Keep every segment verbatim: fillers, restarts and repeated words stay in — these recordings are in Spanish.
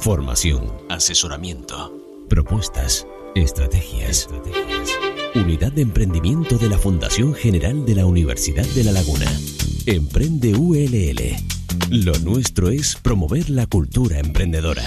Formación, asesoramiento, propuestas, estrategias. estrategias. Unidad de Emprendimiento de la Fundación General de la Universidad de La Laguna. Emprende U L L. Lo nuestro es promover la cultura emprendedora.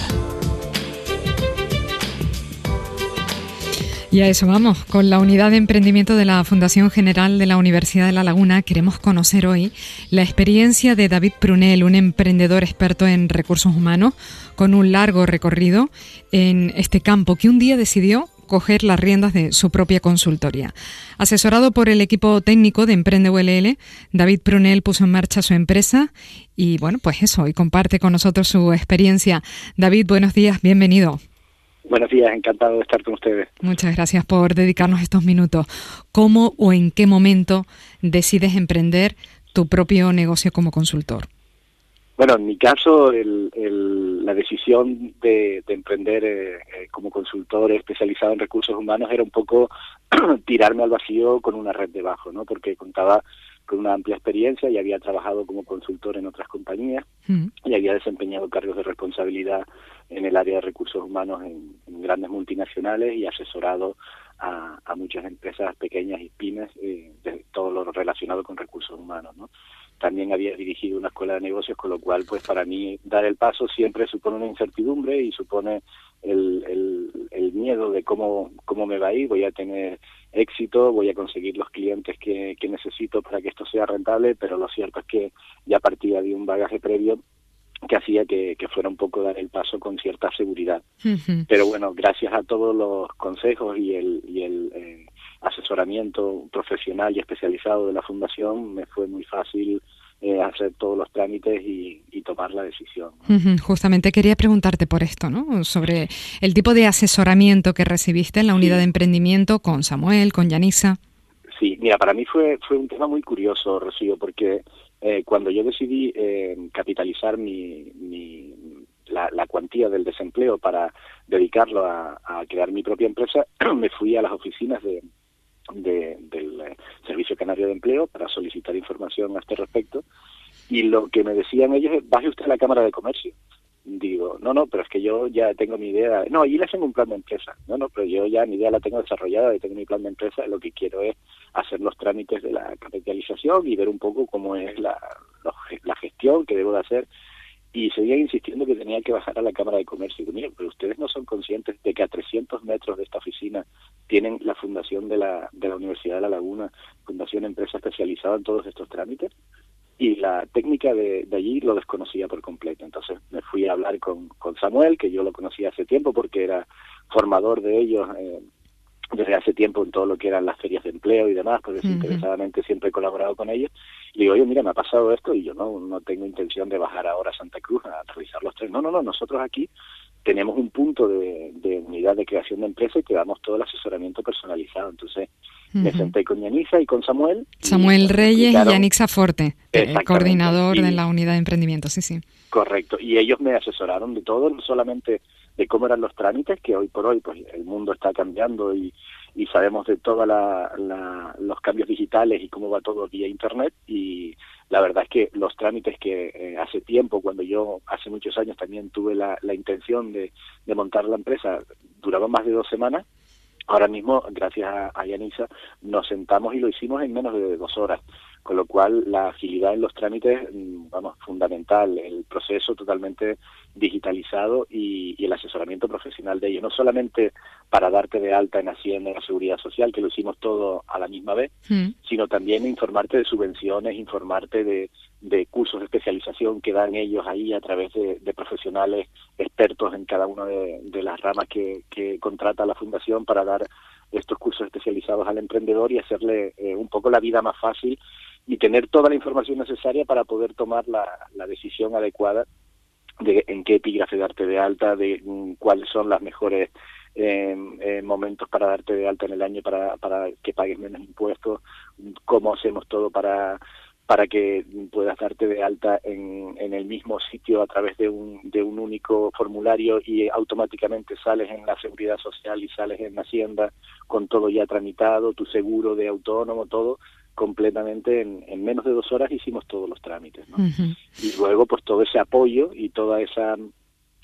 Y a eso vamos, con la Unidad de Emprendimiento de la Fundación General de la Universidad de La Laguna queremos conocer hoy la experiencia de David Prunell, un emprendedor experto en recursos humanos con un largo recorrido en este campo que un día decidió coger las riendas de su propia consultoría. Asesorado por el equipo técnico de Emprende U L L, David Prunell puso en marcha su empresa y bueno, pues eso, hoy comparte con nosotros su experiencia. David, buenos días, bienvenido. Buenos días, encantado de estar con ustedes. Muchas gracias por dedicarnos estos minutos. ¿Cómo o en qué momento decides emprender tu propio negocio como consultor? Bueno, en mi caso, el, el, la decisión de, de emprender eh, como consultor especializado en recursos humanos era un poco tirarme al vacío con una red debajo, ¿no? Porque contaba con una amplia experiencia y había trabajado como consultor en otras compañías mm. y había desempeñado cargos de responsabilidad en el área de recursos humanos en, en grandes multinacionales y asesorado a, a muchas empresas pequeñas y pymes eh, de todo lo relacionado con recursos humanos, ¿no? También había dirigido una escuela de negocios, con lo cual, pues para mí, dar el paso siempre supone una incertidumbre y supone el, el, el miedo de cómo, cómo me va a ir, voy a tener éxito, voy a conseguir los clientes que, que necesito para que esto sea rentable, pero lo cierto es que ya partía de un bagaje previo que hacía que, que fuera un poco dar el paso con cierta seguridad. Uh-huh. Pero bueno, gracias a todos los consejos y el, y el eh, asesoramiento profesional y especializado de la Fundación, me fue muy fácil eh, hacer todos los trámites y, y tomar la decisión, ¿no? Uh-huh. Justamente quería preguntarte por esto, ¿no? Sobre el tipo de asesoramiento que recibiste en la unidad sí. de emprendimiento con Samuel, con Yanisa. Sí, mira, para mí fue, fue un tema muy curioso, Rocío, porque Eh, cuando yo decidí eh, capitalizar mi, mi la, la cuantía del desempleo para dedicarlo a, a crear mi propia empresa, me fui a las oficinas de, de, del eh, Servicio Canario de Empleo para solicitar información a este respecto, y lo que me decían ellos es: baje usted a la Cámara de Comercio. Digo, no, no, pero es que yo ya tengo mi idea. No, allí le hacen un plan de empresa. No, no, pero yo ya mi idea la tengo desarrollada, y tengo mi plan de empresa. Lo que quiero es hacer los trámites de la capitalización y ver un poco cómo es la, la gestión que debo de hacer. Y seguía insistiendo que tenía que bajar a la Cámara de Comercio. Y digo, miren, pero ustedes no son conscientes de que a trescientos metros de esta oficina tienen la fundación de la, de la Universidad de La Laguna, Fundación Empresa especializada en todos estos trámites. Y la técnica de, de allí lo desconocía por completo. Entonces me fui a hablar con, con Samuel, que yo lo conocía hace tiempo porque era formador de ellos eh, desde hace tiempo en todo lo que eran las ferias de empleo y demás, pues desinteresadamente uh-huh. siempre he colaborado con ellos. Y digo, oye, mira, me ha pasado esto y yo no, no tengo intención de bajar ahora a Santa Cruz a realizar los tres. No, no, no, nosotros aquí tenemos un punto de, de unidad de creación de empresa y te damos todo el asesoramiento personalizado. Entonces uh-huh. me senté con Yanisa y con Samuel. Samuel y, Reyes y Yanisa Forte, el coordinador y, de la unidad de emprendimiento, sí, sí. Correcto, y ellos me asesoraron de todo, no solamente de cómo eran los trámites, que hoy por hoy pues el mundo está cambiando y, y sabemos de todos la, la, los cambios digitales y cómo va todo vía internet, y la verdad es que los trámites que eh, hace tiempo, cuando yo hace muchos años también tuve la, la intención de, de montar la empresa, duraban más de dos semanas. Ahora mismo, gracias a, a Yanisa, nos sentamos y lo hicimos en menos de dos horas, con lo cual la agilidad en los trámites, vamos, fundamental, el proceso totalmente digitalizado y, y el asesoramiento profesional de ellos, no solamente para darte de alta en Hacienda, en la Seguridad Social, que lo hicimos todo a la misma vez, mm. sino también informarte de subvenciones, informarte de, de cursos de especialización que dan ellos ahí a través de, de profesionales expertos en cada una de, de las ramas que, que contrata la Fundación para dar estos cursos especializados al emprendedor y hacerle eh, un poco la vida más fácil y tener toda la información necesaria para poder tomar la, la decisión adecuada de en qué epígrafe darte de alta, de um, cuáles son las mejores eh, eh, momentos para darte de alta en el año para, para que pagues menos impuestos, cómo hacemos todo para para que puedas darte de alta en, en el mismo sitio a través de un, de un único formulario y automáticamente sales en la Seguridad Social y sales en Hacienda con todo ya tramitado, tu seguro de autónomo, todo completamente en, en menos de dos horas hicimos todos los trámites, ¿no? Uh-huh. Y luego pues todo ese apoyo y toda esa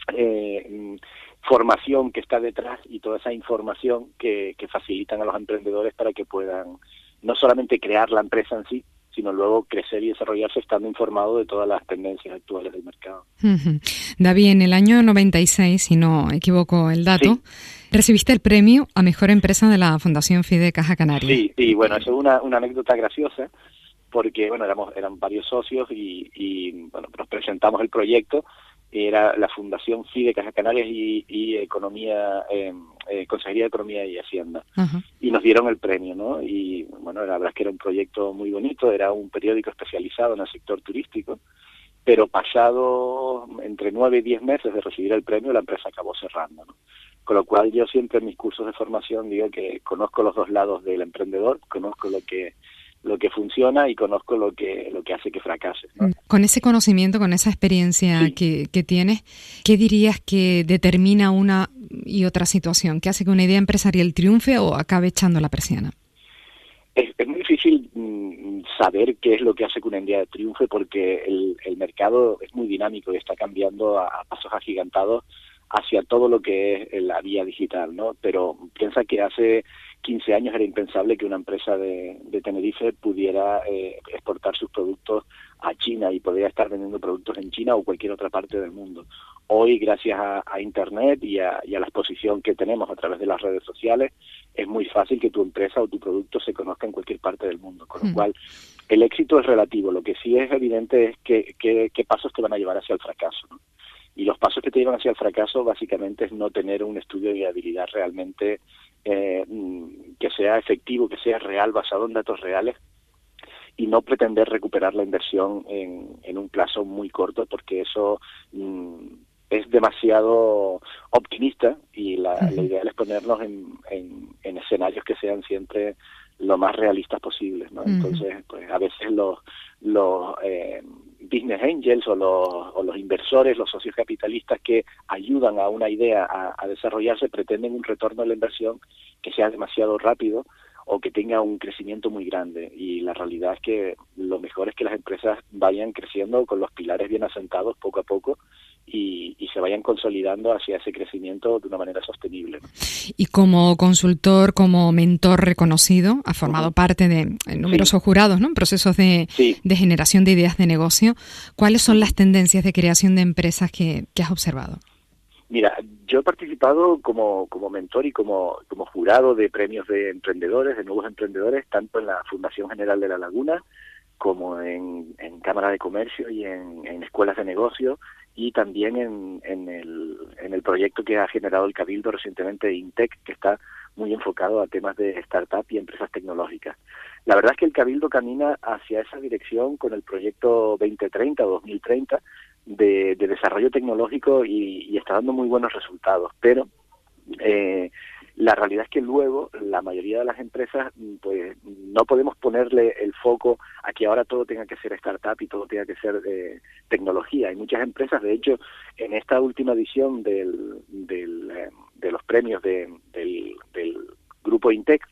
eh, formación que está detrás y toda esa información que, que facilitan a los emprendedores para que puedan no solamente crear la empresa en sí, sino luego crecer y desarrollarse estando informado de todas las tendencias actuales del mercado. Uh-huh. David, en el año noventa y seis, si no equivoco el dato, sí, recibiste el premio a Mejor Empresa de la Fundación FIDE Caja Canaria. Sí, sí, bueno, eso es una, una anécdota graciosa, porque bueno, éramos eran varios socios y, y bueno, nos presentamos el proyecto. Era la Fundación FIDE Caja Canarias y, y Economía, eh, eh, Consejería de Economía y Hacienda. Uh-huh. Y nos dieron el premio, ¿no? Y bueno, la verdad es que era un proyecto muy bonito, era un periódico especializado en el sector turístico, pero pasado entre nueve y diez meses de recibir el premio, la empresa acabó cerrando, ¿no? Con lo cual yo siempre en mis cursos de formación digo que conozco los dos lados del emprendedor, conozco lo que lo que funciona y conozco lo que lo que hace que fracase, ¿no? Con ese conocimiento, con esa experiencia sí. que, que tienes, ¿qué dirías que determina una y otra situación? ¿Qué hace que una idea empresarial triunfe o acabe echando la persiana? Es, es muy difícil mm, saber qué es lo que hace que una idea triunfe porque el, el mercado es muy dinámico y está cambiando a, a pasos agigantados hacia todo lo que es la vía digital, ¿no? Pero piensa que hace quince años era impensable que una empresa de, de Tenerife pudiera eh, exportar sus productos a China y podría estar vendiendo productos en China o cualquier otra parte del mundo. Hoy, gracias a, a Internet y a, y a la exposición que tenemos a través de las redes sociales, es muy fácil que tu empresa o tu producto se conozca en cualquier parte del mundo, con lo mm. cual el éxito es relativo. Lo que sí es evidente es que, que, qué pasos te van a llevar hacia el fracaso, ¿no? Y los pasos que te llevan hacia el fracaso básicamente es no tener un estudio de viabilidad realmente eh, que sea efectivo, que sea real, basado en datos reales, y no pretender recuperar la inversión en, en un plazo muy corto, porque eso mm, es demasiado optimista y la, uh-huh. la ideal es ponernos en, en, en escenarios que sean siempre lo más realistas posibles, ¿no? Uh-huh. Entonces, pues a veces los los eh, business angels o los, o los inversores, los socios capitalistas que ayudan a una idea a, a desarrollarse pretenden un retorno de la inversión que sea demasiado rápido o que tenga un crecimiento muy grande, y la realidad es que lo mejor es que las empresas vayan creciendo con los pilares bien asentados poco a poco y, y se vayan consolidando hacia ese crecimiento de una manera sostenible, ¿no? Y como consultor, como mentor reconocido, ha formado uh-huh. parte de numerosos sí. jurados, ¿no? En procesos de, sí. de generación de ideas de negocio. ¿Cuáles son las tendencias de creación de empresas que, que has observado? Mira, yo he participado como, como mentor y como, como jurado de premios de emprendedores, de nuevos emprendedores, tanto en la Fundación General de La Laguna como en, en Cámara de Comercio y en, en escuelas de negocio, y también en, en, el, en el proyecto que ha generado el Cabildo recientemente de INTEC, que está muy enfocado a temas de startup y empresas tecnológicas. La verdad es que el Cabildo camina hacia esa dirección con el proyecto veinte treinta o dos mil treinta, De, de desarrollo tecnológico y, y está dando muy buenos resultados, pero eh, la realidad es que luego la mayoría de las empresas pues no podemos ponerle el foco a que ahora todo tenga que ser startup y todo tenga que ser eh, tecnología. Hay muchas empresas, de hecho, en esta última edición del, del, eh, de los premios de, del, del grupo INTEC,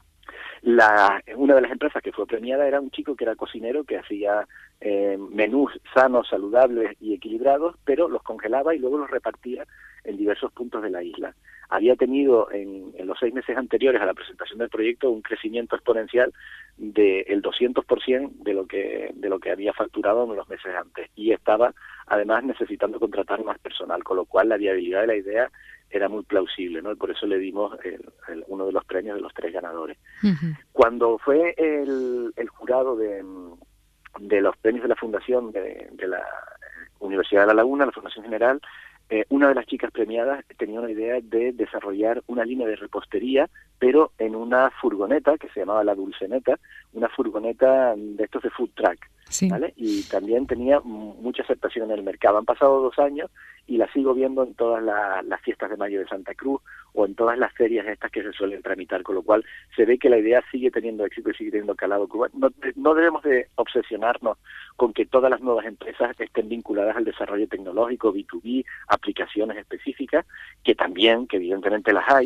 La, una de las empresas que fue premiada era un chico que era cocinero, que hacía eh, menús sanos, saludables y equilibrados, pero los congelaba y luego los repartía en diversos puntos de la isla. Había tenido en, en los seis meses anteriores a la presentación del proyecto un crecimiento exponencial del doscientos por ciento de lo que de lo que había facturado en los meses antes, y estaba además necesitando contratar más personal, con lo cual la viabilidad de la idea era muy plausible, ¿no? Y por eso le dimos el, el, uno de los premios de los tres ganadores. Uh-huh. Cuando fue el, el jurado de, de los premios de la Fundación de, de la Universidad de La Laguna, la Fundación General, eh, una de las chicas premiadas tenía una idea de desarrollar una línea de repostería, pero en una furgoneta que se llamaba La Dulceneta, una furgoneta de estos de food truck. Sí. ¿Vale? Y también tenía mucha aceptación en el mercado. Han pasado dos años y la sigo viendo en todas la, las fiestas de mayo de Santa Cruz o en todas las ferias estas que se suelen tramitar, con lo cual se ve que la idea sigue teniendo éxito y sigue teniendo calado. No, no debemos de obsesionarnos con que todas las nuevas empresas estén vinculadas al desarrollo tecnológico, B dos B, aplicaciones específicas, que también, que evidentemente las hay,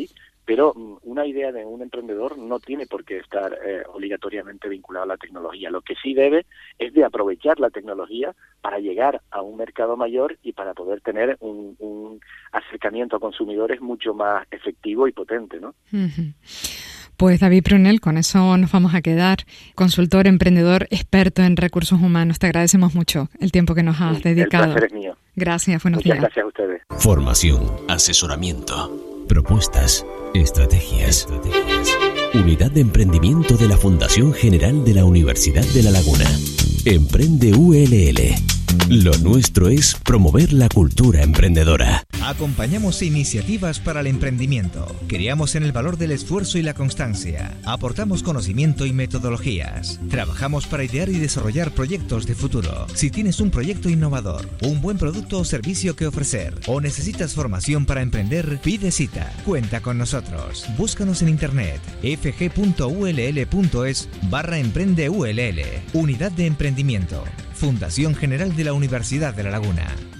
pero una idea de un emprendedor no tiene por qué estar eh, obligatoriamente vinculada a la tecnología. Lo que sí debe es de aprovechar la tecnología para llegar a un mercado mayor y para poder tener un, un acercamiento a consumidores mucho más efectivo y potente, ¿no? Uh-huh. Pues David Prunell, con eso nos vamos a quedar. Consultor, emprendedor, experto en recursos humanos. Te agradecemos mucho el tiempo que nos has sí, dedicado. El placer es mío. Gracias, buenos Muchas días. Gracias a ustedes. Formación, asesoramiento, propuestas, estrategias. estrategias. Unidad de Emprendimiento de la Fundación General de la Universidad de La Laguna. Emprende U L L. Lo nuestro es promover la cultura emprendedora. Acompañamos iniciativas para el emprendimiento. Creamos en el valor del esfuerzo y la constancia. Aportamos conocimiento y metodologías. Trabajamos para idear y desarrollar proyectos de futuro. Si tienes un proyecto innovador, un buen producto o servicio que ofrecer, o necesitas formación para emprender, pide cita. Cuenta con nosotros. Búscanos en internet fg.ull.es barra emprende ULL. Unidad de Emprendimiento. Fundación General de la Universidad de La Laguna.